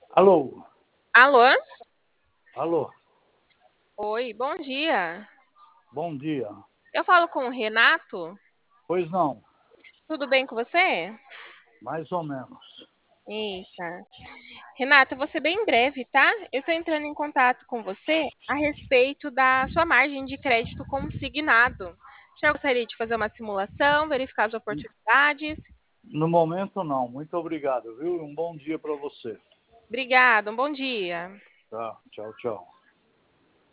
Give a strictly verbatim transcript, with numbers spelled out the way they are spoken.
Alô? Alô? Alô? Oi, bom dia. Bom dia. Eu falo com o Renato. Pois não, Tudo bem com você? mais ou menos. Eita. Renato, eu vou ser bem breve, tá? Eu estou entrando em contato com você a respeito da sua margem de crédito consignado. Já gostaria de fazer uma simulação, verificar as oportunidades? No momento, não. Muito obrigado, viu? Um bom dia para você. Obrigada, um bom dia. Tá, tchau, tchau.